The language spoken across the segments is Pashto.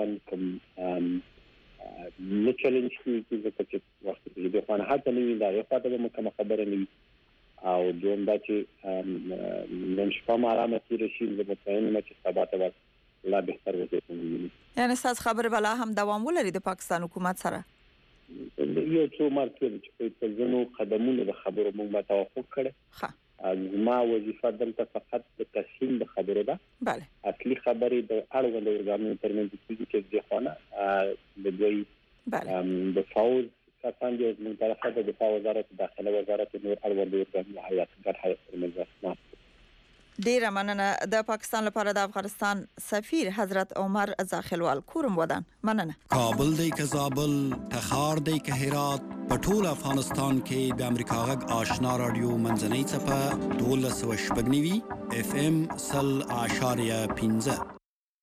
غالبا کوم نه چیلنج کیږي چې وخت دې په خانه هڅه نه وي دا یو خاطر مو کوم خبره نه وي او دوم دا چې نن شپه ما آرامه تیر شي زه مطمئن یم چې سبا ته لا بهتر وضعیت وي. یعنی تاسو خبره بلا هم دوام ولري د پاکستان حکومت سره یو څو مرکز چې په ځینو قدمونو د خبرو موږ توافق کړی. ما وظیفه دلته فقط د تسهیل د خبرو ده. بله. اصلي خبرې د اړوند ارګانونو ترمنځ چې ځخونه د دوی د فوز کسان دي د طرفه د دفاع وزارت داخله وزارت نور اړوند ارګانونو هیئت ګډ هیئت ترمنځ نه. ډیره مننه. د پاکستان لپاره د افغانستان سفیر حضرت عمر زاخلوال کورم ودان. مننه. کابل دی که زابل، تخار دی که هرات، په ټول افغانستان کې د امریکا غږ آشنا رادیو منځنۍ څپه 1290 FM 0.15.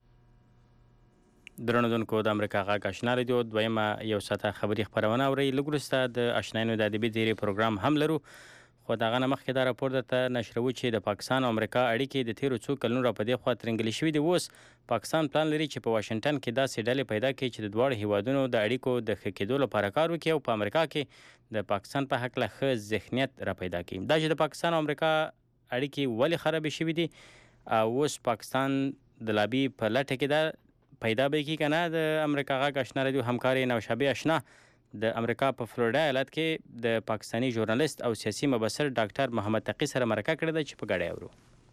درنودونکو د امریکا غږ آشنا رادیو دویمه یو ساعته خبري خبرونه اوري. لګورسته د آشناینو د ادبي دیری پروګرام هم لرو. خو دا غنه مخکې دا راپور ته نشروي چې د پاکستان او امریکا اړیکې د تیرو څو کلونو را پدې خوا ترنګلې شوې دي. اوس پاکستان پلان لري چې په واشنگټن کې داسې ډلې پیدا کړي چې د دوه هیوادونو د اړیکو د ښه کېدو لپاره کار وکړي او په امریکا کې د پاکستان په حق له ښه ذهنیت را پیدا کړي. دا چې د پاکستان او امریکا اړیکې ولې خراب شوې دي او اوس پاکستان د لابي په لټه کې دا پیدا به کی کنه. د امریکا غږ آشنا رادیو همکاري نوشابه آشنا د امریکا په فلوریدا ایالت کې د پاکستانی ژورنالیست او سیاسي مبصر ډاکټر محمد تقی سره مرکه کړې ده چې په ګډه اورو.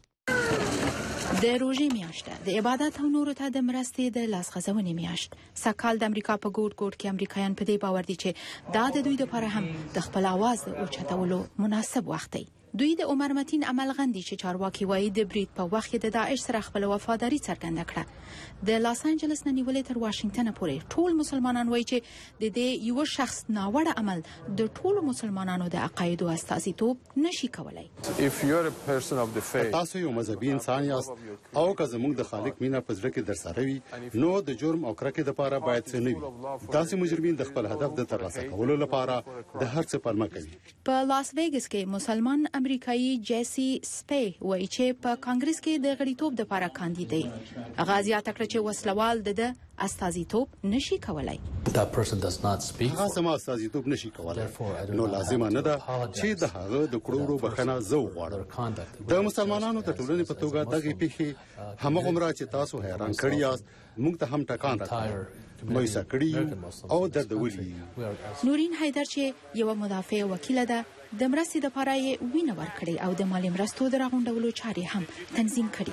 د روژې میاشت د عبادت او نورو ته د مرستې د لاسغځونې میاشت. سکهال د امریکا په ګوټ ګوټ کې امریکایان په دې باور دي چې دا د دوی لپاره هم د خپل आवाज اوچتولو مناسب وخت دی. دوی د عمر متین عمل غندي چې چارواکي وایي د برید په وخت کې د داعش سره خپل وفاداری څرګنده کړه. د لاس انجلس نه نیولې تر واشنگټن پورې ټول مسلمانان وایي چې د دې یو شخص ناوړه عمل د ټولو مسلمانانو د عقایدو استازیتوب نشي کولای. تاسو یو مذهبي انسان یاست او که زموږ د خالق مینا په زړه کې درسره وي نو د جرم او کرکې لپاره باید څه نه وي. داسې مجرمین د خپل هدف د ترلاسه کولو لپاره د هر څه پلمه کوي. په لاس ویګس کې مسلمان امریکایي جیسی سپی وایي چې په کانګرس کې د غړیتوب لپاره کاندید دی. غازیات کړ چې وسلوال د استازیتوب نشي کولای. هغه سم استازیتوب نشي کولای نو لازم نه ده چې د هغه د کړورو بخنه زو غواړم. د مسلمانانو د ټولنې په توګه دغه پیښې همغه چې تاسو حیران کړی یاست موږ ته هم ټکان راکړي مېسا کړی او دردولي. نورین حیدر چې یو مدافع وکیل ده د مرستې لپاره یې وینه ورکړې او د مالی مرستو د راغونډولو چارې هم تنظیم کړې.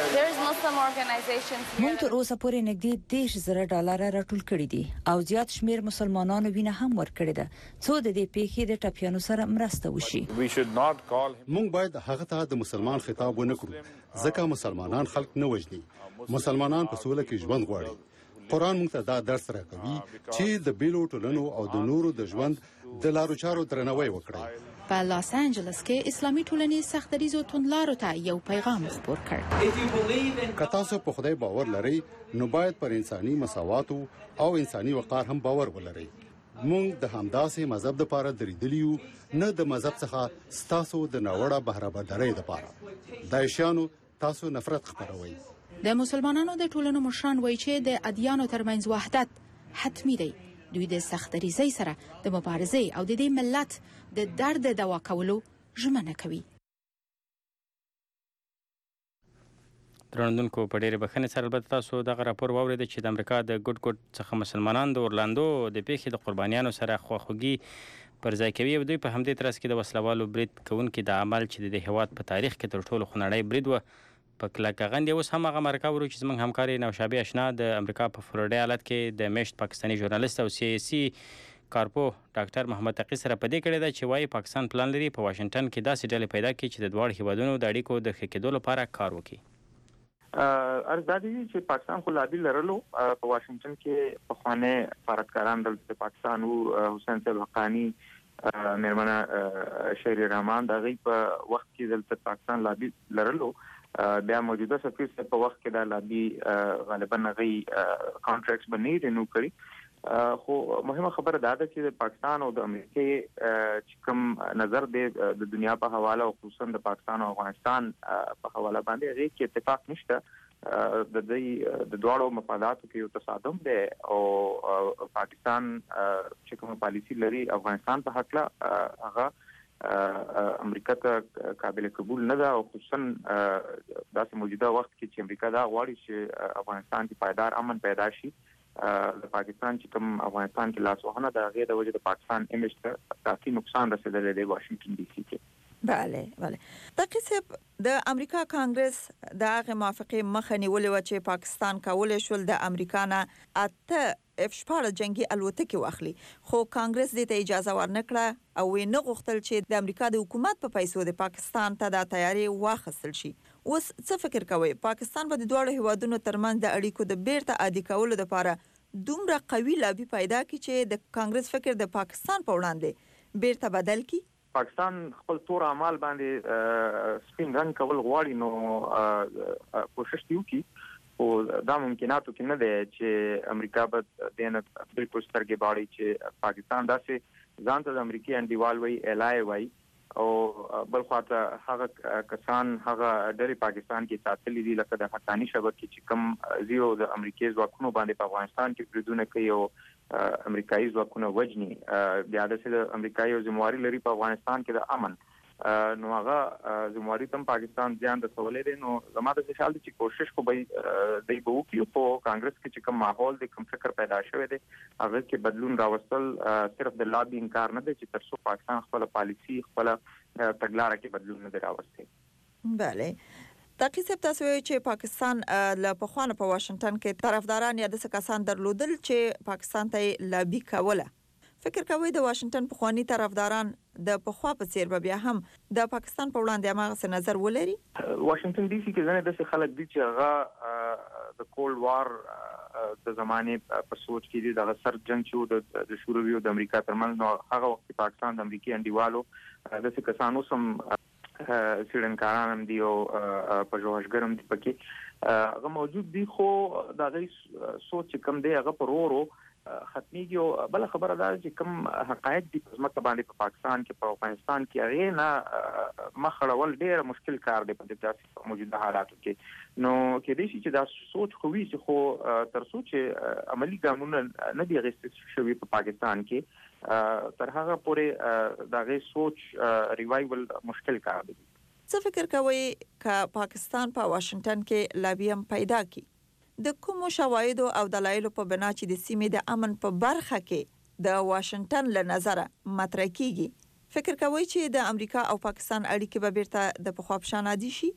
موږ تر اوسه پورې نږدې $10,000 راټول کړي دي او زیات شمیر مسلمانانو وینه هم ورکړې ده څو د دې پیښې د ټپیانو سره مرسته وشي. موږ باید هغه ته د مسلمان خطاب ونه کړو ځکه مسلمانان خلک نه وژني. مسلمانان په سوله کې ژوند غواړي. قرآن موږ ته دا درس راکوي چې د بیلو ټولنو او د نورو د ژوند د لارو چارو درناوی وکړي. په لاس انجلس کې اسلامي ټولنې سختریزو توندلارو ته یو پیغام خپور کړ. که تاسو په خدای باور لرئ نو باید پر انساني مساوات او انساني وقار هم باور ولرئ. موږ د همداسې مذهب لپاره درېدلیو نه د مذهب څخه ستاسو د ناوړه بهرهبردارۍ لپاره. داعشیانو تاسو نفرت خپروي. د مسلمانانو د ټولنو مشران وایي چې د ادیانو ترمنځ وحدت حتمی دی. دوی د سختریزۍ سره د مبارزې او د دې ملت د درد دوا کولو ژمنه کوي. درنوونکو په ډېرې بخښنې سره البته تاسو دغه راپور واورید چې د امریکا د ګډ ګډ څخه مسلمانان د اورلاندو د پیښې د قربانیانو سره خواخوږي پر ځای کوي. دوی په همدې ترڅ کې د وسلوالو برید کوونکي د عمل چې د هیواد په تاریخ کې تر ټولو خونړی برید و په کلکه غندي. اوس هم هغه مرکه ورو چې زموږ همکاري نوشابه آشنا د امریکا په فلوریدا ایالت کې د میشت پاکستانی ژورنالیست او سیاسي کارپو ډاکټر محمد تقی سره په دې کړه چې وايي پاکستان پلان لري په واشنگټن کې داسې ډلې پیدا کړي چې د دوه هیوادونو د اړیکو د ښه کېدو لپاره کار وکړي. ارزادي چې پاکستان خو لابي لرلو په واشنگټن کې په خوانه فارتکاران د پاکستان او حسین صاحب حقانی میرمنه شهری رحمان دغه په وخت کې د پاکستان لابي لرلو. بیا موجوده سفیر په وخت کې د لابي غالبا غي کانټریکټس باندې رینو کړی. خو مهمه خبره دا ده چې پاکستان او د امریکا چې کوم نظر دی د دنیا په حواله او خصوصا د پاکستان او افغانستان په حواله باندې هیڅ اتفاق نشته د دواړو مفاداتو کې یو تصادم دی او پاکستان چې کوم پالیسی لري افغانستان په حق لا هغه امریکا ته قابل قبول نه ده او خصوصا داسې موجوده وخت کې چې امریکا دا غواړي چې افغانستان کې پایدار امن پیدا شي د پاکستان چې کوم افغانستان کې لاسوهنه د هغې د وجې د پاکستان ایمیج ته کافي نقصان رسیدلی دی واشنگټن ډي سي کې. بله تقریبا د امریکا کانګرس د هغه موافقه مخه نیولې و چې پاکستان کولای شول د امریکا نه F-16 جنگي الوتکې واخلي خو کانګرس دې ته اجازه ورنکړه او نه غوښتل چې د امریکا د حکومت په پیسو د پاکستان ته د تیاری واخیستل شي. اوس څه فکر کوي پاکستان به د دوه هیوادونو ترمنځ د اړیکو د بیرته عادي کولو لپاره دومره قوي لابي پیدا کړي چې د کانګرس فکر د پاکستان په وړاندې بیرته بدل کړي؟ پاکستان خپل تور اعمال باندې سپین رنګ کول غواړي نو کوشش وکړي او دا ممکناتو کې نه دی چې امریکا به دینه بالکل سترګې باړي چې پاکستان داسې ځان ته د امریکای انډیوال وی الای وی او بل خواته هغه کسان هغه ډېر پاکستان کې ساتلي دي لکه د حقانی شبکې چې کم زیرو د امریکای ځواکونو باندې په افغانستان کې بریدونه کوي او امریکایي ځواکونه وجني بیا د امریکایي ذمہواری لري په افغانستان کې د امن نو هغه ذمہواری تم پاکستان ځان د سوالې دي نو زموږ د خیال دي چې کوشش کو به دی به وکړي په کانګرس کې چې کوم ماحول د کوم فکر پیدا شوی دی هغه کې بدلون راوستل صرف د لابي انکار نه دی چې ترڅو پاکستان خپل پالیسی خپل تګلارې کې بدلون نه راوستي. بله تقریبا تاسو چې پاکستان له پخوانه په واشنگټن کې طرفداران یا د کسان درلودل چې پاکستان ته لابي کوله فکر کوي د واشنگټن پخوانی طرفداران د پخوا په څیر به بیا هم د پاکستان په وړاندې هغه نظر ولري؟ واشنگټن ډي سي کې ځنه د خلک دي چې هغه د کولډ وار د زمانه په سوچ کې دي د سر جنگ چې د شوروي او د امریکا ترمنځ نو هغه وخت پاکستان د امریکای انډیوالو د کسانو سم سیډنکاران هم دي او پژوهشګرم دي پکې هغه موجود دي خو دا غي سوچ کم دی هغه پرورو ختميږي او بل خبره ده چې کوم حقایق دي په ځمکه باندې په پاکستان کې په افغانستان کې هغه نه مخړول ډېر مشکل کار دی په داسې موجوده حالاتو کې نو کې دي چې دا سوچ خوي چې خو تر سوچ عملی قانون نه دی غوښتل شوی په پاکستان کې تر هغه پورې دا غي سوچ ریوایول مشکل کار دی. څه فکر کوي چې پاکستان په واشنگټن کې لابي هم پیدا کی د کوم شواهد او دلایل په بنا چې د سیمې د امن په برخه کې د واشنگټن له نظره مطرح کیږي فکر کوي چې د امریکا او پاکستان اړیکې به بیرته د پخوا په شان عادي شي؟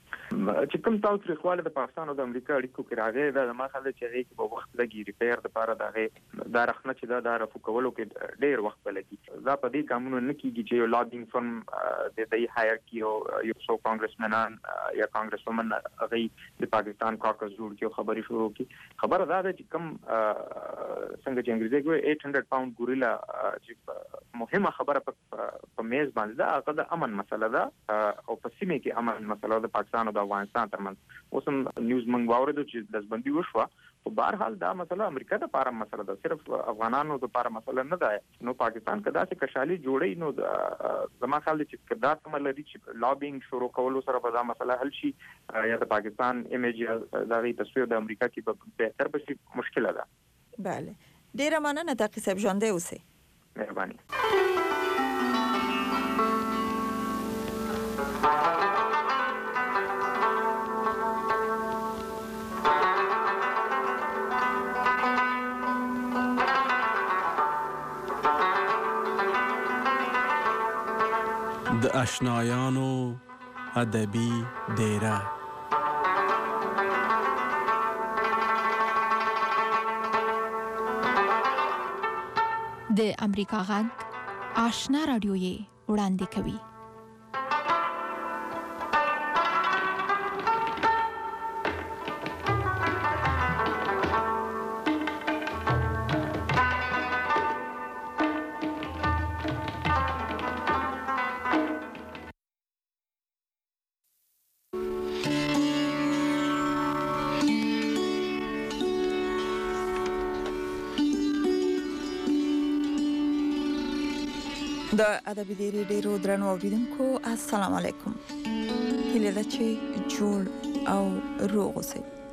چې کوم تاسو خپل د پاکستان او د امریکا اړیکو کې راغی دا ما خل چې هغه په وخت لګي ریپیر د لپاره دا رخنه چې دا رفو کولو کې ډېر وخت لګي دا په دې قانون نه کیږي چې یو لابینګ فرم د دې هایر کیو یو څو کانګرسمنان یا کانګرسومن هغه د پاکستان کاکس جوړ کیو خبري شروع کی خبر دا ده چې کوم څنګه چې انګریزي کوي 800 پاوند ګوریلا چې مهمه خبره په میز باندې دا هغه د امن مسله ده او په سیمه کې امن مسله ده پاکستان او افغانستان ترمنځ اوس هم نیوز منګ واوریدو چې دزبندي وشوه په بهر حال دا مسله امریکا د لپاره مسله ده صرف افغانانو د لپاره مسله نه ده نو پاکستان کدا چې کشالي جوړي نو زما خیال چې کدا کوم لري چې لابینګ شروع کولو سره به دا مسله حل شي یا د پاکستان ایمیج دا غي تصویر د امریکا کې به بهتر بشي مشکله ده. بله ډیره مننه تقی صاحب ژوندې اوسئ. مهرباني. د آشنایانو ادبي ډیره د امریکا غږ آشنا رادیو یې وړاندې کوي. د ادبي ډیرې ډیرو درنو اوریدونکو السلام علیکم. هیله ده چې جوړ او روغ اوسئ.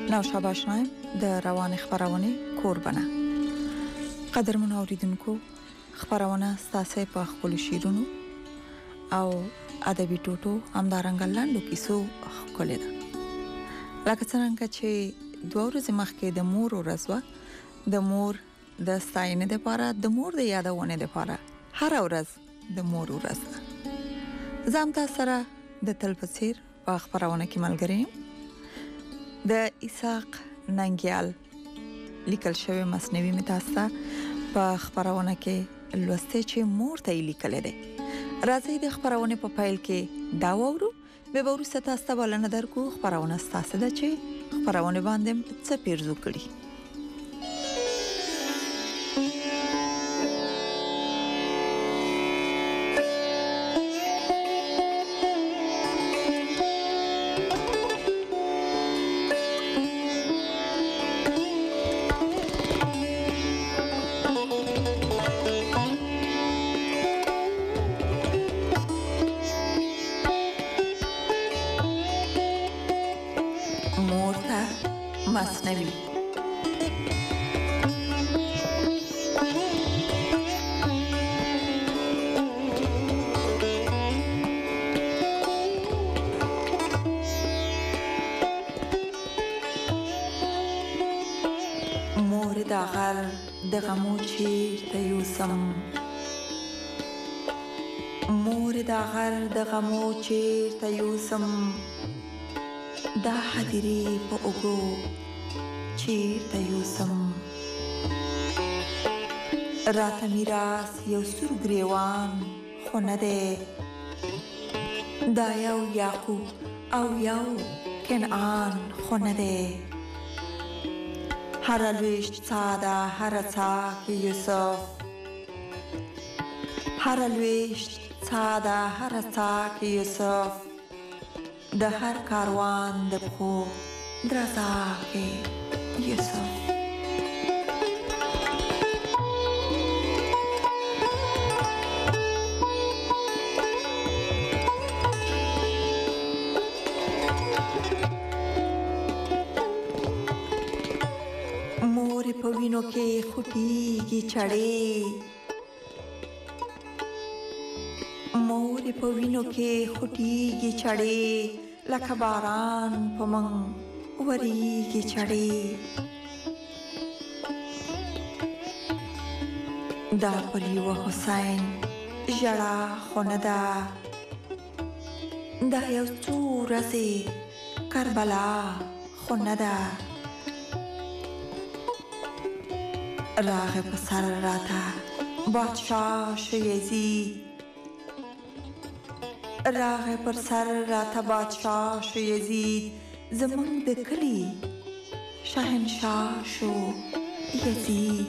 نوشابه آشنایم د روان خبرونه کوربنه. قدرمن اوریدونکو، خبرونه ستاسو په خپل شیرونو او ادبي ټوټو همدارنګ لاندو کیسو خپل ده. لکه څنګه چې دوه ورځې مخکې د مور ورځ و، د مور د ستاینې لپاره، د مور د یادونه لپاره هر ورځ د مور ورځ ده. زم تاسو سره د تل په څیر په خبرونه کې ملګری د اسحاق ننګیال لیکل شوی مصنوي متاستا په خبرونه کې لوستې چې مور ته لیکل دي. راځي د خبرونه په فایل کې دا وورو به ورسته تاسو ته ولنه درکو. خبرونه تاسو د چې خبرونه باندې څه پیرزو کړی. مصنوی مور د غر د غمو چیرته یوسم، مور د غر د غمو چیرته یوسم، دا حدیری په اوګو چیرته یوسم، راته میراث یو سور گریوان خو نه دی، دا یو یعقوب او یو کنعان خو نه دی، هر لویشت ساده هر څاک یوسف، هر لویشت ساده هر څاک یوسف، د هر کاروان د پخو درزا کې یوسف. مور په وینو کې خوټیږي چړې، مور په وینو کې خوټیږي چړې، لکه باران په من وریږي چړې، دا پر یو حسین ژړا خو نه ده، دا یو څو ورځې کربلا خو نه ده، راغې په سر راته بادشاه شو یزید، راغې پر سر راته بادشاه شو یزید، زمونږ د کلي شهنشاه شو یزید.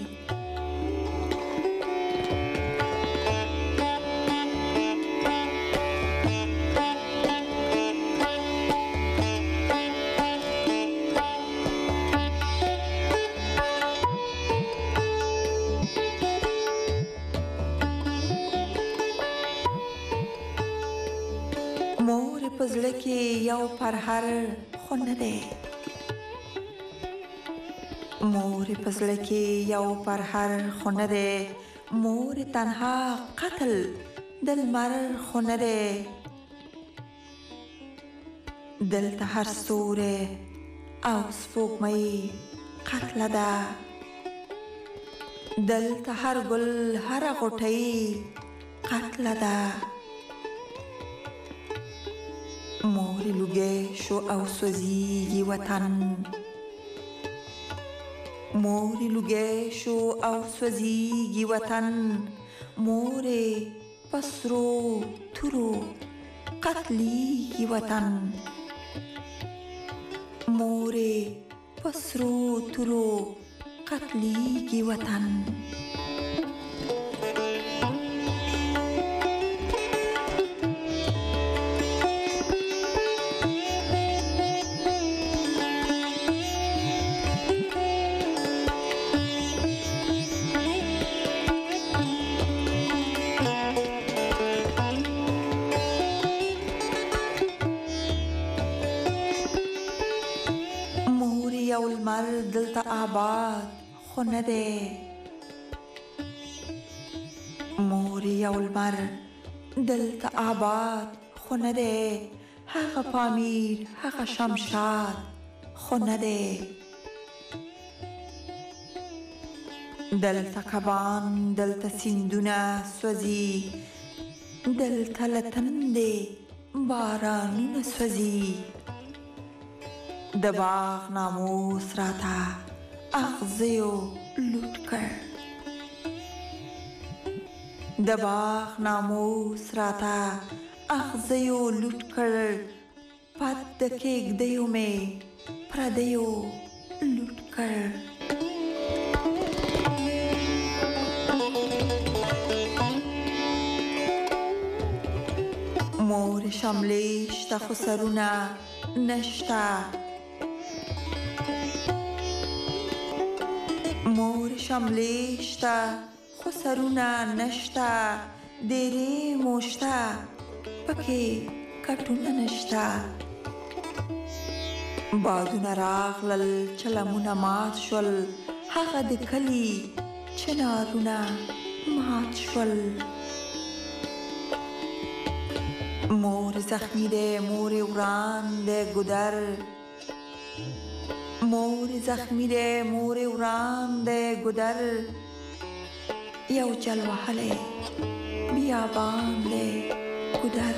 مور په زړه کې یو پرهر خو نه دی، مور په زړه کې یو پرهر خو نه دی، مور تنها قتل د لمر خو نه دی، دلته هر ستوری او سپوږمۍ قتله ده، دلته هر ګل هر غوټۍ قتله ده، مور لوګي شو او سوزيږي وطن، مور لوګي شو او سوزيږي وطن، مور پسرو تورو قتليږي وطن، مور پسرو تورو قتليږي وطن. لمر دلته آباد خو نه دی مور یو لمر دلته آباد خو نه دی هغه پامیر هغه شمشاد خو نه دی دلته کبان دلته سیندونه سوځي دلته له تندې بارانونه سوځي د باغ ناموس راته اغزیو لوټ کړ د باغ ناموس راته اغزیو لوټ کړ پد د کېږدیو مې پردیو لوټ کړ مور شملې شته خو سرونه نشته مور شملې شته خو سرونه نشته ډېرې موشته پکې کټونه نشته بادونه راغلل چلمونه مات شول هغه د کلي چنارونه مات شول مور زخمی ده مور وران ده گدر مور زخمی ده مور وران ده گدر یو چل وحله بیابان ده گدر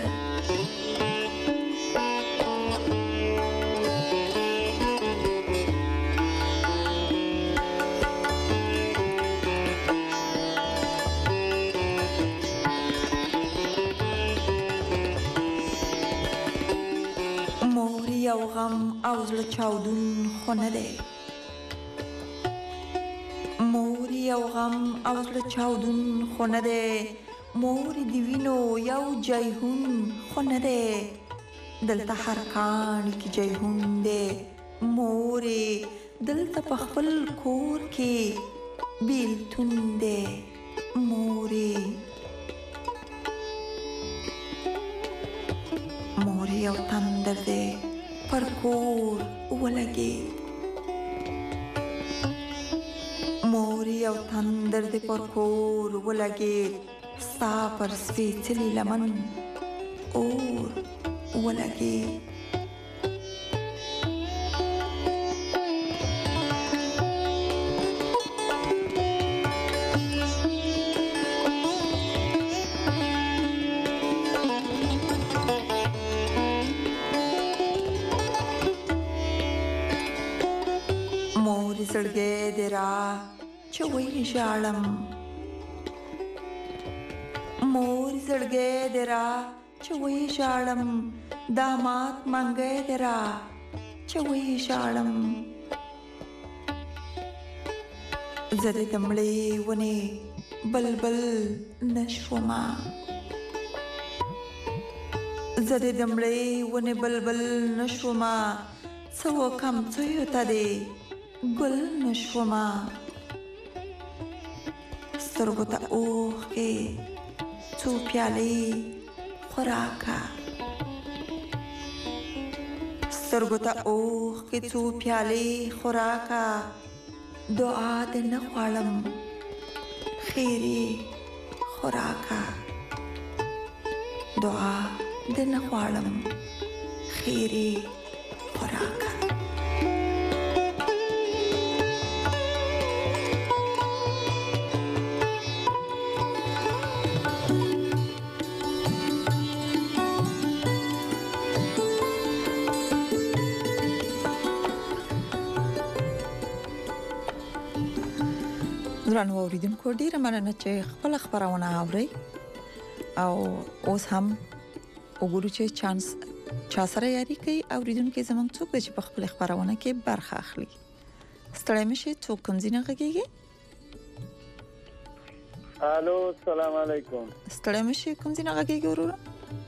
یو غم او زړه چاودون خو نه دی مور یو غم او زړه چاودون خو نه دی مور د وینو یو جیهون خو نه دی دلته هر کاڼي کې جیهون دی مورې دلته په خپل کور کې بیلتون دی مورې مور یو تندر دی پر کور ولګي مور یو تندر دی پر کور ولګي ستا پر سپېڅلي لمن اور ولګي زړګې درا چوي ژړم مور زړګې درا چوي ژړم دامات منګې درا چوي ژړم زړه دمړې ونی بلبل نشوما زړه دمړې ونی بلبل نشوما څو کم څو ته دی گل نشوما سترګو ته اوښکې څو پیالې خوراکه سترګو ته اوښکې څو پیالې خوراکه دعا دې نه غواړم خیرې خوراکه دعا دې نه غواړم خیرې خوراکه درنو اوریدونکو ډیره مننه چې خپل خبرونه اوري او اوس هم وګورو چې چانس چا سره یاري کوي اوریدونکو زمونږ څوک چې په خپل خبرونه کې برخه اخلي ستړی مشي څوک کوم ځینه غږیږي الو السلام علیکم ستړی مشي کوم ځینه غږیږي وروره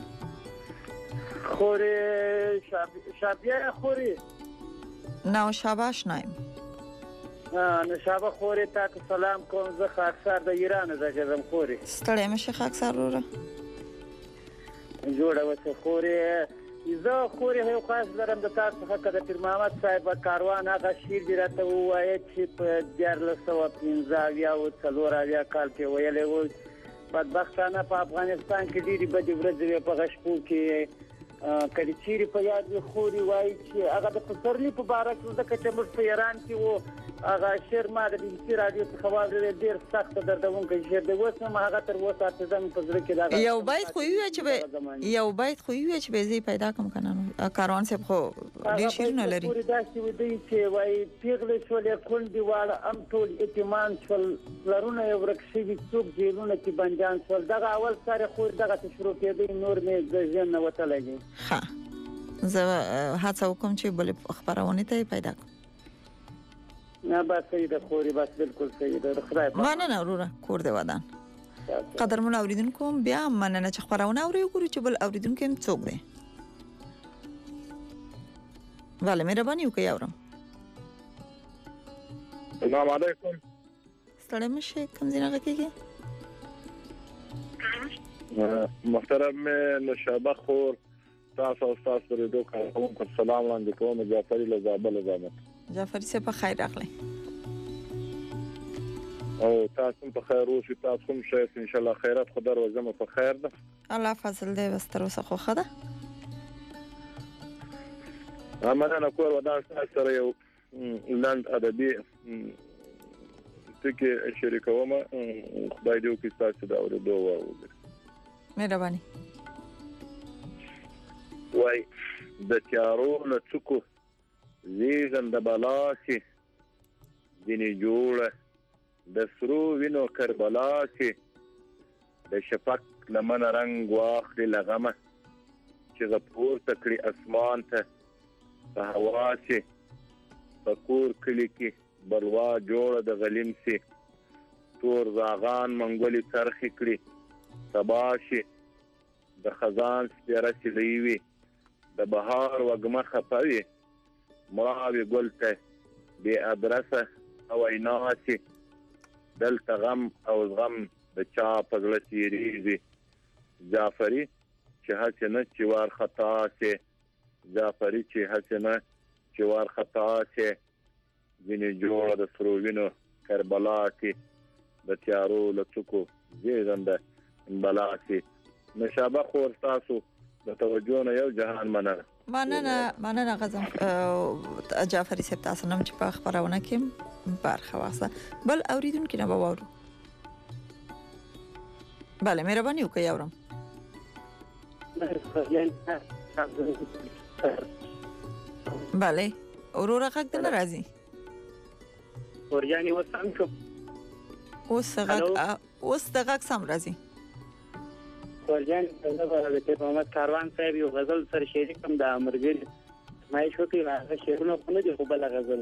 خوري شابیه خوري نو شاباش نایم نشابه خوري تاسو سلام کوم زه خاکسار د ایران زګم خوري ستړی مشه خاکسار وروره جوړه وسه خوري زه خوري یو خاص لرم د تاسو څخه کده پیر محمد صاحب کاروان هغه شیر دی راته وایي چې په 1415 او 14 کال کې ویلې و بدبختانه په افغانستان کې ډېری بدې ورځې په غشپو کې کله چیرې په یاد خوري وایي چې هغه د پسرلی په باره کې د کچمر په ایران کې وو هغه شیر ما د بي سي رادیو څخه واورېدل ډېر سخت دردونکي شیر دی اوس هم هغه تر اوسه اتزم په ځل کې دا یو بیت خو یو چې به زی پیدا کوم کنه کاروان صاحب خو ډېر شیر نه لري پوری داسې ودی چې وایي پیغلې شولې کول دیواله ام ټول ائتمان شول لرونه یو ورکشي څوک جیلونه کې بنجان شول دغه اول سره خو دغه شروع کېدی نور مې د ځین نه وتلګي ها زه هڅه وکم چې بل خبرونه ته پیدا کوم نه با سیده خوري بس بالکل سیده خدای په مننه وروره کور دی ودان قدرمن اوریدونکو بیا مننه چې خبرونه اوري ګورو چې بل اوریدونکو هم څوک دی vale مهرباني وکړئ اورم السلام علیکم ستړی مشه کوم ځای نه کېږي محترم نشابه خور تاسو استاد سره دوه کوم سلام وړاندې کوم جعفری له زابل زامت جعفری څه په خیر راغلی او تاسو په خیر اوسئ تاسو هم شه ان شاء الله خیرات خدای روزمه په خیر ده الله فضل دې وستر اوسه خو خده امانه کور ودان سره یو لاند ادبي ټکی شریکوم خدای دې وکړي تاسو دا ورته وایي مهرباني وای د تیارو له څوکو زیږن د بلاسي دیني جوړه د سرو وینو کربلا کې د شفق لمن رنگ واخلي لغمه چې غپور تکړي اسمان ته په هوا کې فکور کلی کې بلوا جوړه د غلیم سي تور زاغان منګولي ترخي کړي تباشي د خزان سپیره سلیوي د بهار وګمه خپوي مراوي ګلته بي ادرسه او عیناتي دلته غم او غم د چا پغله تیریږي جعفری چې هڅه نه چې وار خطا سي جعفری چې هڅه نه چې وار خطا سي ویني جوړه د سروینو کربلا کې د تیارو لڅکو زیږنده بلاسي نشابه خور تاسو د توجه نه یو جهان مننه غزم جعفری صاحب تاسو نم چې په خبرونه کې برخه واخله بل اوریدونکو نه باور bale مهرباني وکړئ اورم bale اورورا غږ دل راځي اورياني وسام کو اوس دغه سم راځي اورياني د محمد کاروان صاحب یو غزل سره شریک کوم د امرګل ما یې شو کې هغه شعرونه په نه دی خو بل غزل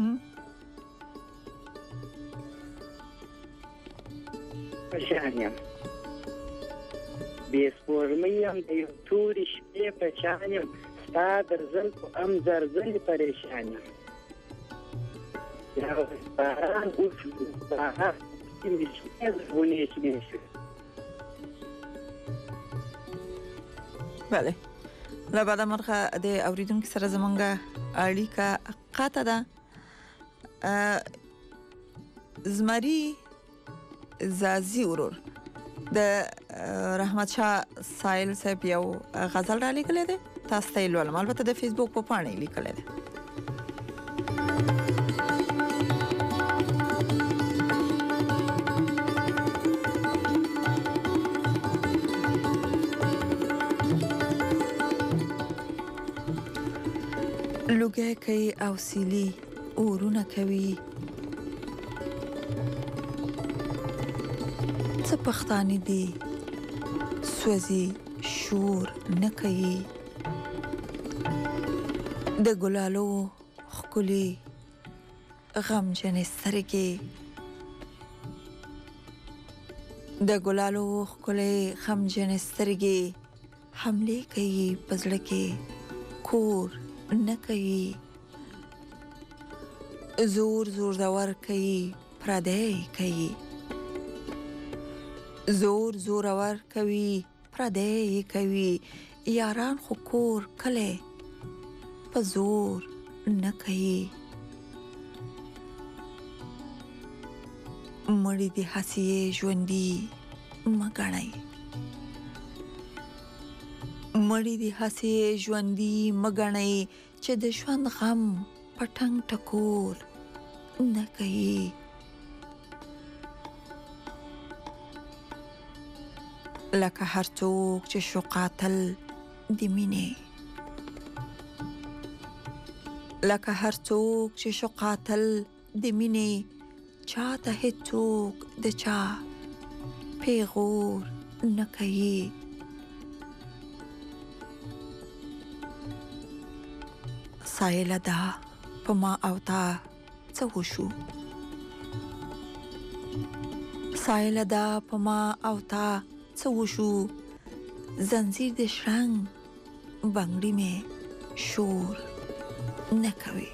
پشانیم بیسپورمیم د یو تورې شپې پشانیم ستا درزل په ام زرزل پریشانیم یا باران اوس باران کې شپې زغونې شي bale لا بعد مرخه د اوریدونکو سره زمونږه اړیکه قاطه ده زمری زازي ورور د رحمت شاه سایل صاحب یو غزل را لیکل دي تاسو ته ولولم البته د فیسبوک په پاڼه لیکل دي لوګه کوي او سیلی اورونه کوي څه پښتانه دي سوځي شور نه کوي د ګلالو خولي غم جنې سترګې د ګلالو خولي غم جنې سترګې حمله کوي پزړه کې کور نه کوي زور زور زور کوي پردې کوي زور زور اور کوي پردې کوي یاران خو کور کله په زور نه کوي مړی دی حسیه ژوندۍ مګړای مړی دی حسیه ژوندۍ مګړای چې د ژوند غم پټنګ ټکور نه کوي لکه هر څوک چې شو قاتل د مینې لکه هر څوک چې شو قاتل د مینې چاته هیڅوک د چا پیغور نه کوي سایله ده په ما او تا څه وشو سایله ده په ما او تا څه وشو زنجیر د شرنګ بنگړي مې شور نه کوي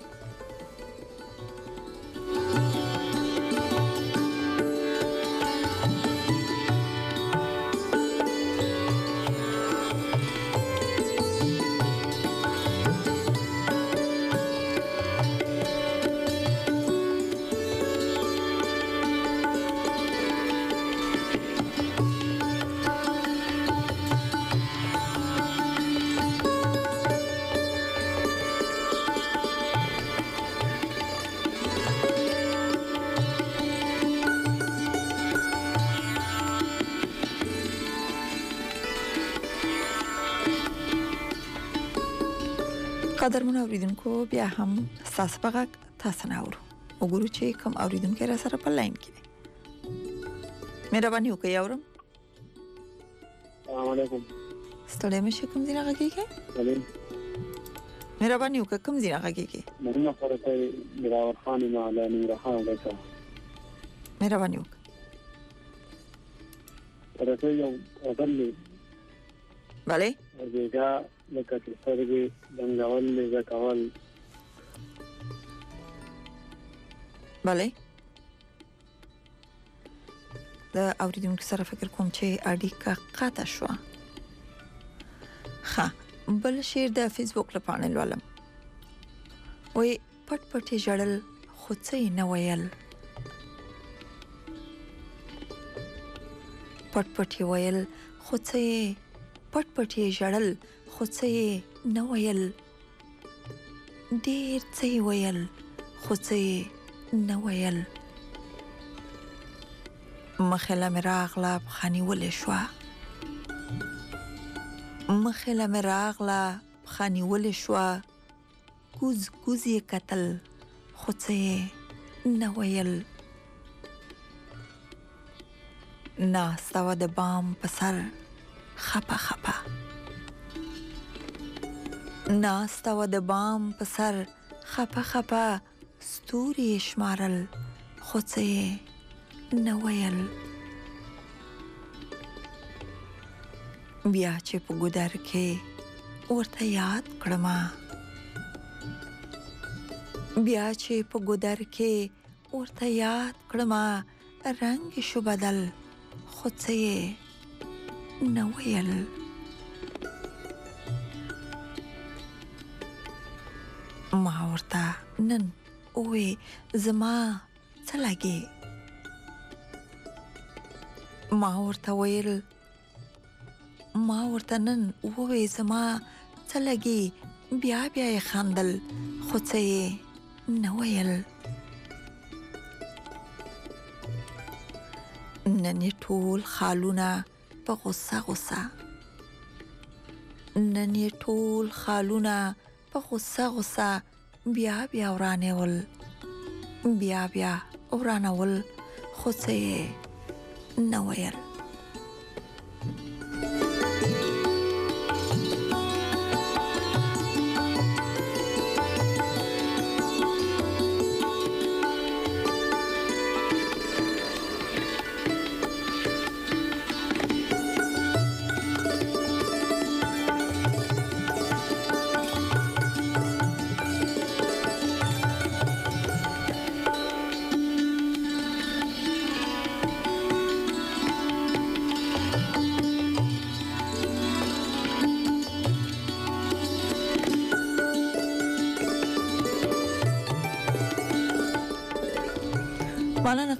قدرمن اوریدونکو بیا هم تاسو په تاسو نه اورو وګورو چې کوم اوریدونکو را سره په لاین کې دي مهرباني وکړئ اورم السلام علیکم ستړی مشه کوم ځای راغلی مهرباني وکړئ کوم ځای راغلی مرینه فرته دراور خان ما له نور خان وکړه مهرباني وکړئ ورته یو اول bale ورګه لکه چې سرګي دنګاول لږکول bale دا اوریدونکو سره فکر کوم چې اړیکه قطع شو ها بل شیر د فیسبوک لپاره لولم وای پټ پټ جړل خود څه نه ویل پټ پټ ویل خود څه پټ پټ جړل خود څه نه ویل ډیر څه ویل خود څه نه ویل مخله مراغلا بخانی ولې شو مخله مراغلا بخانی ولې شو کوز کوزي قتل خود څه نه ویل ناستو د بام په سر خپه خپه ناستو د بام په سر خپه خپه ستوري شمارل خود څه نه ویل بیا چې په ګودر کې ورته یاد کړم بیا چې په ګودر کې ورته یاد کړم رنگ شو بدل خود څه نه ویل ما ورته نن اوه زما څه لګي ما ورته ویل ما ورته نن اوه زما څه لګي بیا بیا یې خندل خو څه نه ویل نن ټول خالونه په غصه غصه نن ټول خالونه په غصه غصه بیا بیا ورانول بیا بیا ورانول خو څه نه ویل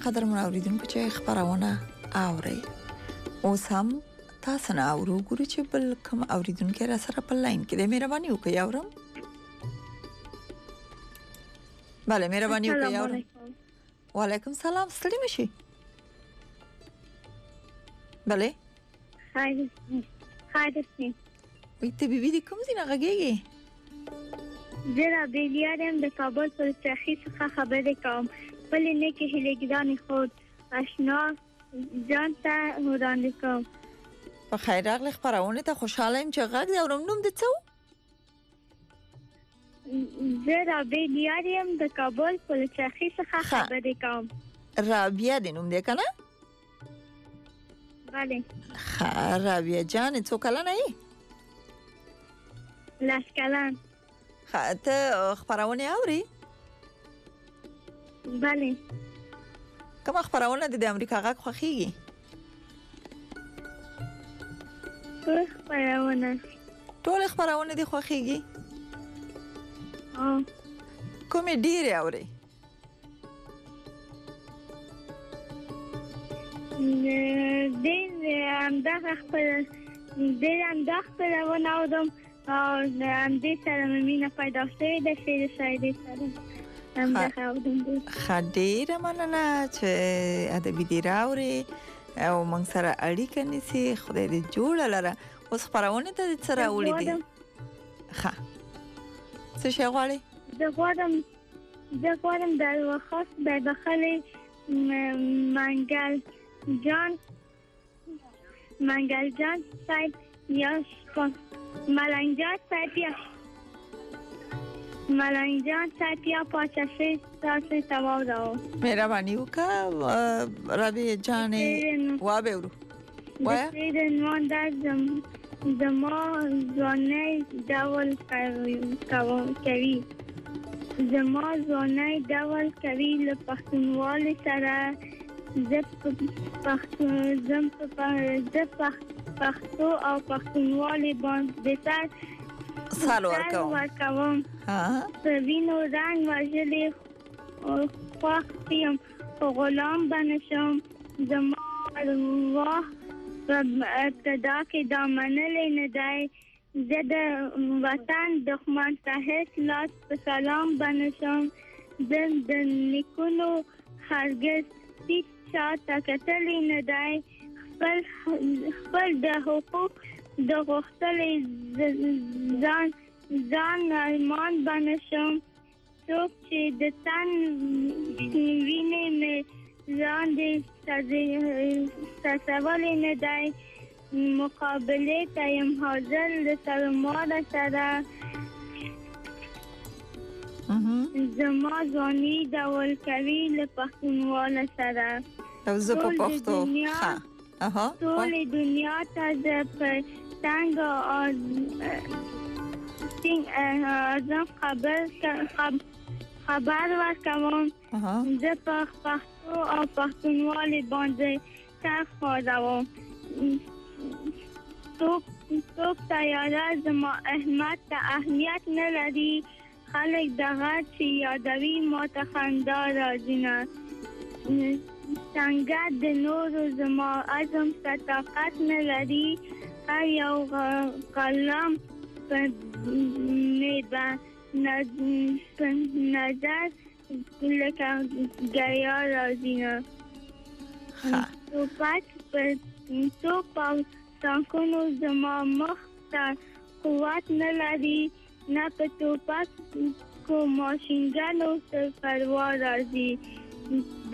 قدرمن اوریدونکو چې خبرونه اوري اوس هم تاسو نه اورو ګورو چې بل کوم اوریدونکو را سره په لاین کې د مهرباني وکړئ اورم. بله مهرباني وکړئ اورم. وعلیکم سلام ستړي مشي. بله خیر وي ته بیبي دې کوم ځای نه غږیږي؟ زه رابعه د کابل پر شاخي څخه خبرې کوم. بلې نیکې هیله‌ګانې خود آشنا جان ته وړاندې کوم. په خیر راغلی خپرونې ته خوشحاله یم چې غږ دې اورم. نوم دې څه و؟ زه رابعه یم د کابل پر شاخي څخه خبرې کوم. رابعه دې نوم دې که نه؟ بله. رابعه جان څو کلنه یې؟ 10 کلن. ته خبرونه اوري؟ بله. کوم خبرونه د امریکا غږ خوښیږي؟ ټول خبرونه دي خوښیږي؟ کومې ډیره اوري؟ همدا خبرونه اورم او همدې سره مینه پیدا شوې ده چې شاید سره همدا اورم. ډیره مننه چې ادبي دی راوړي او موږ سره اړیکه نیسي. خدای دې جوړه لره. اوس خبرونه ته دې سره وړي دي. ښه څه شی غواړي؟ زه غواړم د وخت د داخلي منګل جان صاحب یا ملنګجان صاحب یا پاچشي تاسو ته واورو. مهرباني وکړه رابعه جانې وابورو. وای د نوان د زما ځواني ډول کوي له پښتونوالي سره پښتو او پښتونوالي باندې سالو ورکوم. وینو رنگ وژلې خوښیم غلام بنشم. زما روح په ابتدا کې دا منلې نه دی. زه د وطن دښمن ته هیڅ لاس په سلام بنشم. زه د نیکونو هرګز هیڅ چاته کتلې نه دی. خپل د حقوق د غوښتلې ځان ارمان بنشم. څوک چې د تن وینې مې لاندې ستاسولې نه دی. مقابلې ته یم حاضر د سرماره سره. زما ځواني ډول کوي له پښتونواله سره. زه په پښتو ټولې دنیا ته د څنګه خبر ورکوم. زه په پښتو او پښتونوالي باندې سر خوځوم. څوک تیاره زما احمد ته اهمیت نه لري. خلک دغه چې یادوي ما ته خندا راځي نه. څنګه د نورو زما عزم طاقت نه لري. هر یو قلم مې به نظر لکه ګیا راځي نه. توپ او ټانکونو زما مخ ته قوت نه لري. نه په توپک کو ماشینګانو ته پروا راځي. د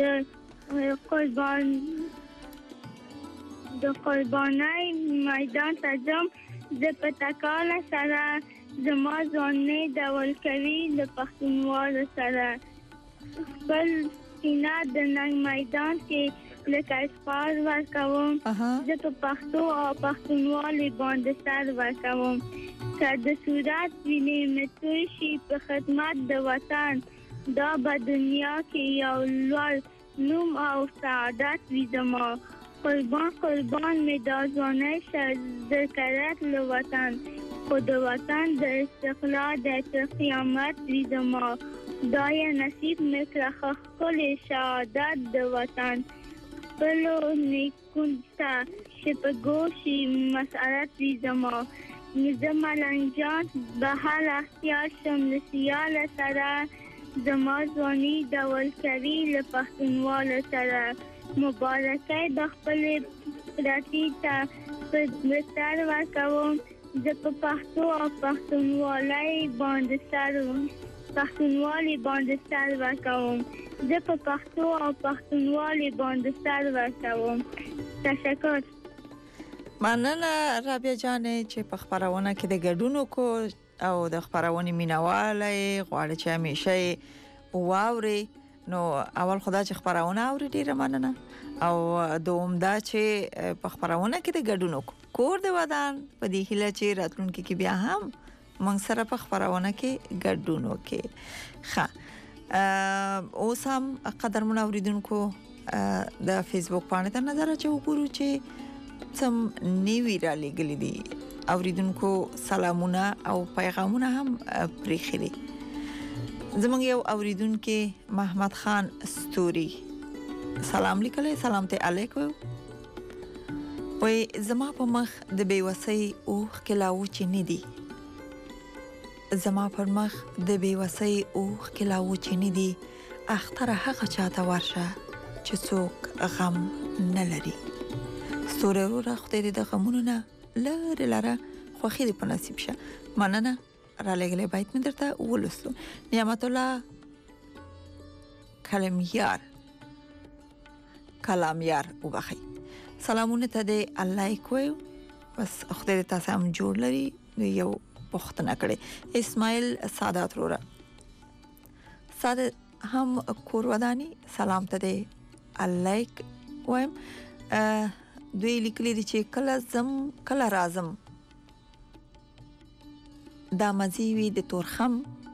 قربانۍ میدان ته ځم. زه په تکاله سره زما ځواني ډول کوي له پښتونوالو سره. خپل سینه د ننګ میدان کې لکه اسپار ورکوم. زه په پښتو او پښتونوالي باندې سر ورکوم. که د صورت وینې مې توی شي په خدمت د وطن. دا به دنیا کې یو لوړ نوم او سعادت وي زما. قربان مې دا ځواني ذکرت له وطن. خو د وطن د استقلال د قیامت وي زما. دای نصیب مکرخ کل شهادت د وطن خپلو نیکونتا شپگوشی مسئلت وی زما ملنگ جان به حال اختیار شم نسیال سره زما ځواني ډول کوي له پښتونوالو سره مبارکۍ د خپل پرتی ته په سر ورکوم زه په پښتو او پښتونوالۍ باندې سر ورکوم زه په پښتو او پښتونوالۍ باندې سر ورکوم. تشکر. مننه رابعه جانې چې په خبرونه کې د ګډون کو او د خبرونه مینواله غواړي چې همیشه واوري. نو اول خدای چې خبرونه اوري ډیره مننه او دوم دا چې په خبرونه کې د ګډون کور د ودان په دې هیله چې راتلونکي کې بیا هم موږ سره په خبرونه کې ګډون وکړي. ښه اوس هم قدرمن اوریدونکو د فیسبوک باندې ته نظر اچو وګورو چې سم نیوی را لګلې دي اوریدونکو سلامونه او پیغامونه هم پریخلي. زمونږ یو اوریدونکو محمد خان ستوري سلام لیکلی. سلام ته علیکم. وای زما په مخ د بیوسۍ اوخ کلاو چې ندي زما پر مخ د بیوسۍ اوخ کلاو چې ندي اختر هغه چاته ورشه چې څوک غم نه لري. ستوره رو را خدای دې د غمونو نه لره خوښي دې په نصیب شه. مننه را لګلې بایت مې درته ولوستو. نعمت الله کلامیار وبخي سلامونه ته دې الله کوي بس خدای دې تاسو هم جوړ لري. یو پښتنه کړي اسماعیل سادات رورا ساده هم کور ودانی سلام ته دې الله وایم. دوی لیکلي دي چې کله رازم دا مزیوی د تورخم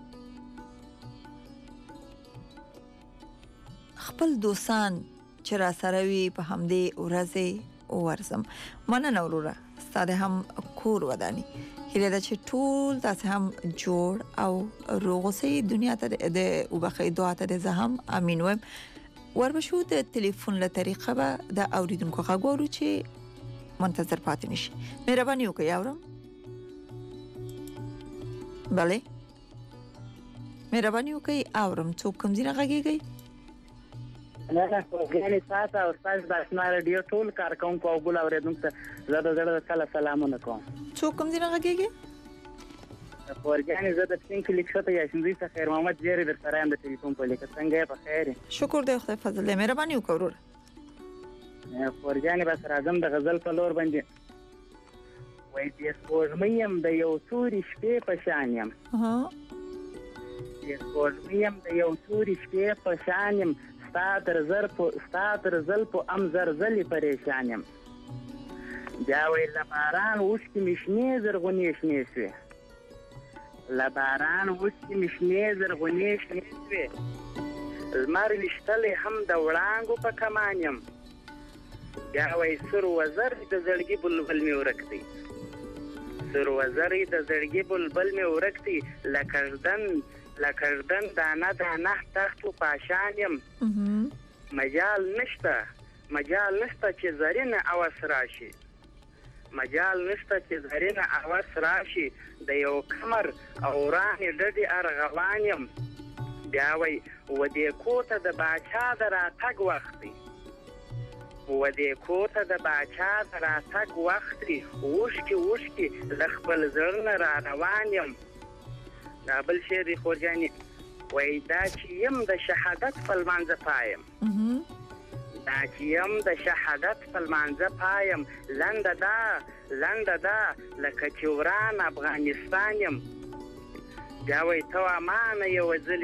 خپل دوستان چې را سره وي په همدې ورځې ورزم. مننه وروره ستاسو هم کور ودانی هیله ده چې ټول تاسو هم جوړ او روغ اوسئ. دنیا ته د وبخې دعا ته زه هم امين وایم. وربشو د ټلیفون له طریقه به د اوریدونکو غوړو چې منتظر پاتې نشي. مهرباني وکړئ اورم. بله مهرباني وکړئ اورم. څوک کوم ځای غږیږي؟ نه غوښنه تاسو او تاسو د اسنا رادیو ټول کارکونکو او ګل اوریدونکو ته زړه کله سلامونه کوم. څوک کوم ځای غږیږي؟ ورګانې زه د پینک لیکشته یاسین زی څخه خیر محمد جری در سره د ټلیفون په لیکه څنګه په خیر. شکر دی خدای فضل له مهرباني وکړو. ورګانې بس راځم د غزل په لور باندې وای دې سپوږمیم د یو توري شپې په شان یم. دې سپوږمیم د یو توري شپې په شان یم ستا تر زل په ام زرزلې پریشان یم. بیا وای لباران اوښکې مې شنې زرغونې شنې شوې لباران اوښکې مې شنې زرغونې شنې شوې لمر ویشتلی هم د وړانګو په کمان یم. بیا وای سور وزر د زړګي بلبل مې ورک دی سور وزر د زړګي بلبل مې ورک دی لکردن دانه تختو پاشان یم. مجال نشته چې زرینه اوس راشي مجال نشته چې زرینه اوس راشي د یو کمر او رانې ډډې ارغوان یم. بیا وای ودې کوته د باچا د راتګ وخت دی اوښکې له خپل زړه نه را روان یم. دا بل شعر دی خورجانې وای دا چې یم د شهادت په لمانځه پایم لنډه ده لکه چې وران افغانستان یم. بیا وای تو امانه یو ځلې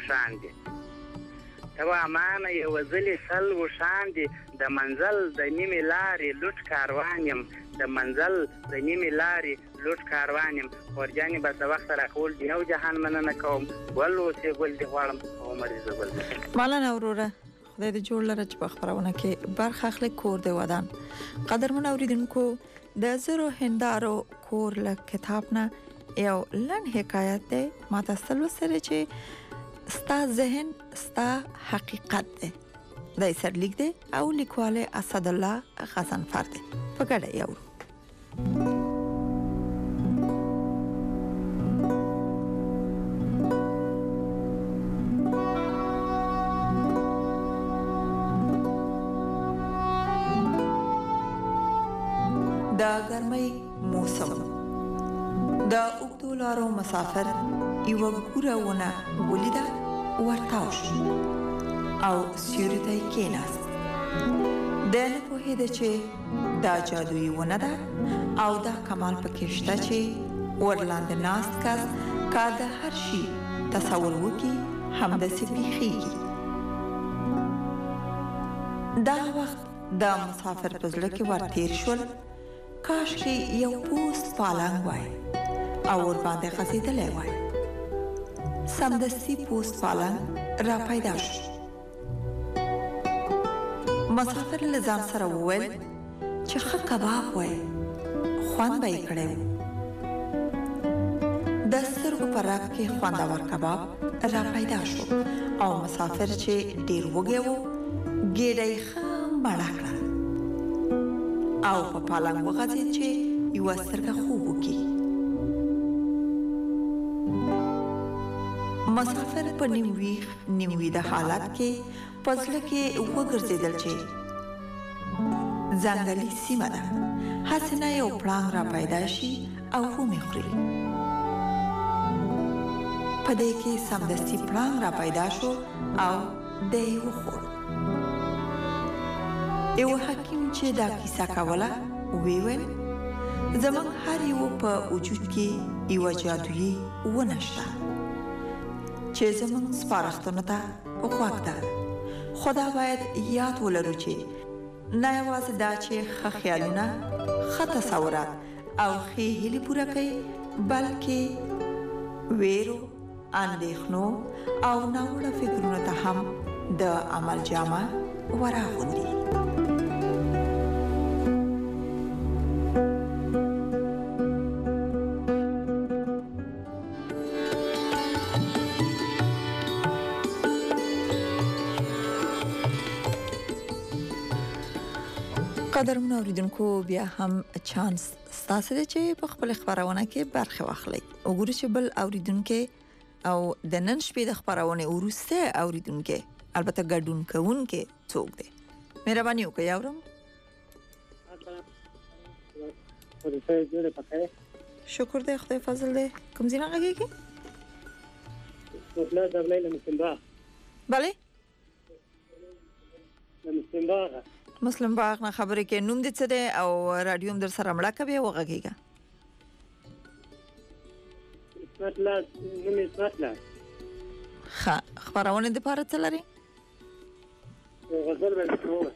سل وشاندې د منزل د نیمې لارې لوټ کاروان یم. ورجانې بس د وخت راکول دی نو جهان مننه کوم ګل اوسې ګل دی غواړم عمر زه ګل. مننه وروره خدای دې جوړ لره چې په خبرونه کې برخه اخلي. کور دی ودان قدرمن اوریدونکو د زرو هندارو کور له کتاب نه یو لن حکایت دی ما تاسو سره چې ستا ذهن ستا حقیقت دی. دا سرلیک دی او لیکواله اسد الله غضنفر دی. په ګډه یو دا ګرمۍ موسم دا اوږدولارو مسافر یو ګورونه ولیده ورتاوش او سیوری ته کېناست. د نه پوهېده چې دا جادویي ونه ده او دا کمال پکې شته چې ورلاندې ناست کس که د هر شي تصور وکړي همداسې بیخیږي. دغه وخت د مسافر په زړه کې ورتېر شول کاشکې یو پوست پالنګ وای او ورباندې غځېدلی وای. سمدستي پوست پالنګ را پیدا شو. مسافر له ځان سره وویل چې ښه کباب وای، خوند به یې کړی و. د سترګو په رګ کې خوندور کباب را پیدا شو او مسافر چې ډېر وږی و ګېډه یې ښه مړه کړه او په پالنګ وغځېد چې یوه سترګه خوب وکړي. مسافر په نیم ویښ نیم ویده حالت کې په زړه کې وګرځېدل چې ځنګلي سیمه ده، هسې نه یو پړانګ را پیدا شي او ومې خوري. په دې کې سمدستي پړانګ را پیدا شو او دی یې وخوړ. یو حکیم چې دا کیسه کوله ویل زموږ هر یو په وجود کې یوه جادویي ونه شته چې زموږ سپارښتنو ته غوږ ده. خو دا باید یاد ولرو چې نه یوازې دا چې ښه خیالونه، ښه تصورات او ښې هیلې پوره کوي، بلکې ویرو، اندېښنو او ناوړه فکرونو ته هم د عمل جامه وراغوندي. قدرمن اوریدونکو بیا هم چانس ستاسو دی چې په خپل خبرونه کې برخه واخلئ. وګورئ چې بل اوریدونکو او د نن شپې د خبرونه ورسته اوریدونکو البته ګډون کوونکو څوک دی. مهرباني وکړئ اورم. شکر دی، خدای فضل دی. کوم ځای نه غږیږي؟ مسله درلې له مسلمباغ. بله له مسلمباغ. مسلم باغ نه خبرې کې نوم دې څه دی او رادیو هم در سره مړه کوي وغږیږه. ښه خبرونه د پاره څه لري؟ غزل به کوم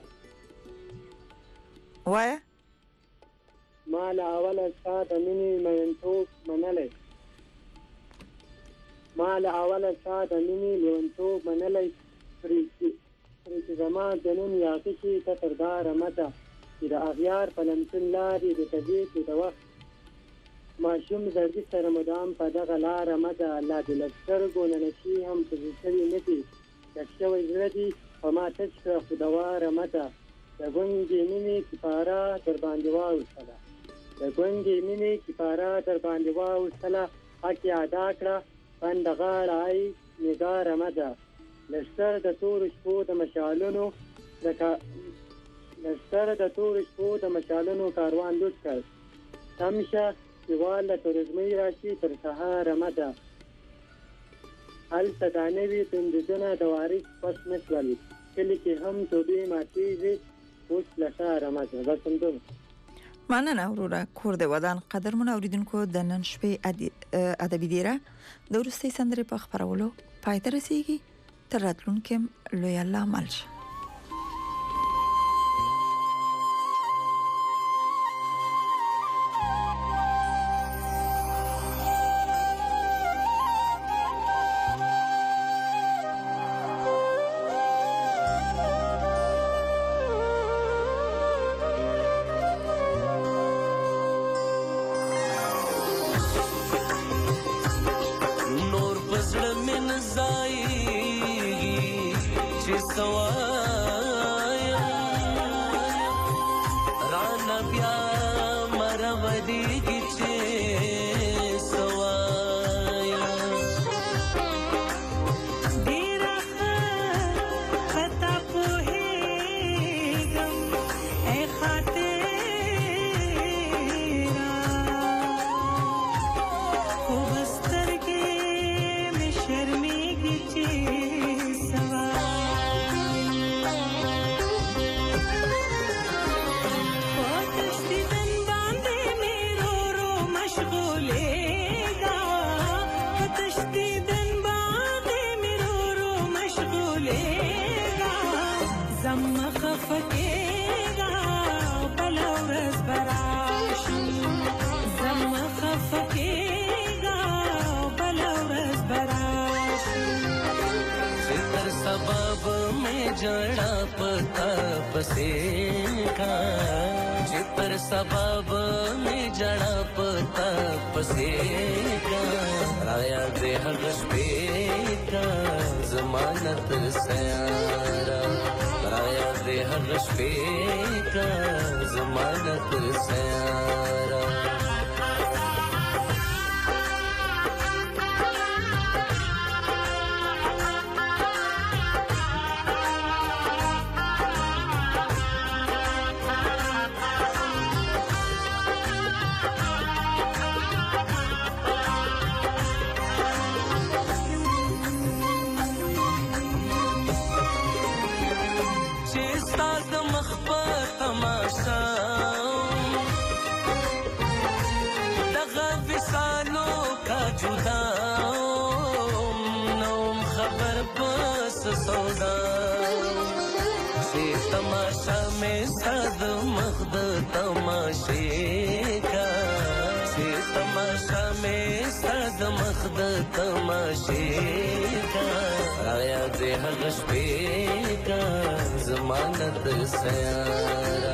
وایه ما له اوله ساده مني منتوب منلې، ما له اوله ساده مني منتوب منلې پریږدي چې زما جنون یاقي شي ته تردار مته چې د اغیار په لمسون لارې د طبیعت د وخت ماشوم زړګي سره مدام په دغه لاره مته الله دې له سترګو نه نشي هم په ځلې نه دي ډک شوی زړه دي په ما تش کړه خو دواره مته د ګونګې مینې کفاره در باندې واوښتله، د ګونګې مینې کفاره در باندې واوښتله، حق یې ادا کړه بند غاړه ای نګاره مته لشتر د تور شپو د مشالونو کاروان لوټ کړ تمشه دیوال له تورزمۍ راشي تر سهاره مده هلته دا نوي تندونه د وارث پس نه شول کلي کې هم توبې ماتېږي اوس له ښاره مده. بس همدومره. مننه وروره. کور د ودان قدرمن اوریدونکو د نن شپې ادبي دیره د وروستۍ سندرې په خپرولو پای ته رسیږي. تر راتلونکي لوی الله مل شه. نور پزړه من زای یادېږي چې سوایا ډېره ښه پتا پوهېږم ای خاطره خو بسترګې مې شرمېږي چې जड़ा पता पसेगा जितर सबब में जड़ा पता पसेगा राया दे हगस पेगा जमानत सयारा राया दे हगस पेगा जमानत सयारा तमाशा में साद मखद तमाशे का से तमाशा में साद मखद तमाशे का आया दे हगश पे का जमानत सयारा